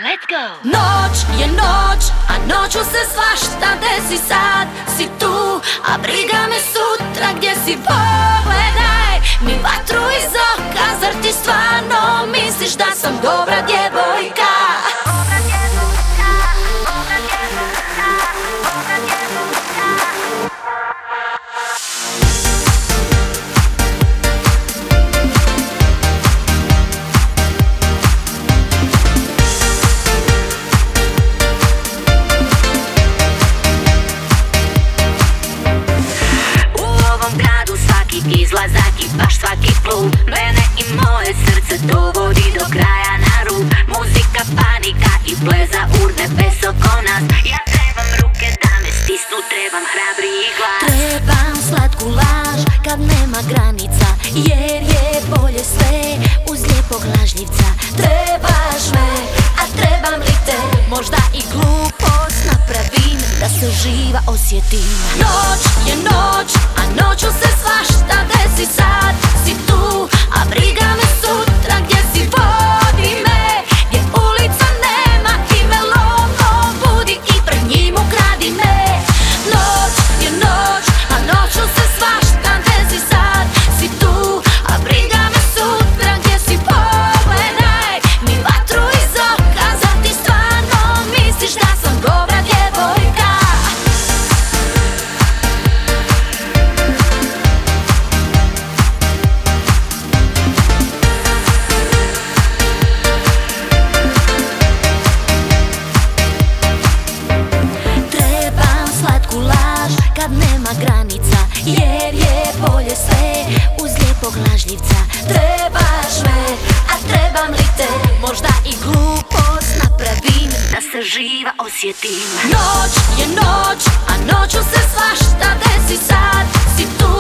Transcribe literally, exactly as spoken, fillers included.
Let's go! Noć je noć, a noću se svašta desi. Sad si tu, a briga me sutra gdje si. Pogledaj mi vatru iz oka. Zar ti stvarno misliš da sam dobra djevojka? Izlazak i baš svaki klub mene i moje srce dovodi do kraja na rub. Muzika, panika i pleza urne bez oko nas. Ja trebam ruke da me stisnu, trebam hrabri glas. Trebam slatku laž kad nema granica, jer je bolje sve uz lijepog lažljivca. Trebaš me, a trebam li te? Možda i glupost napravim da se živa osjetim. Noć je noć, a noću se svašta desi. Sad si tu, a briga me sutra gdje si. Vodi me gdje ulica nema ime. Lovo budi i pred njim ukradi me. Noć je noć, a noću se svašta desi. Sad si tu, a briga me sutra gdje si. Pogledaj mi vatru iz oka. Zar ti stvarno misliš da sam dobra djevojka? Trebam slatku laž kad nema granica, jer je bolje sve uz lijepog lažljivca. Trebaš me, a trebam li te? Možda i glupost napravim da se živa osjetim. Noć je noć, a noću se svašta desi. Sad si tu,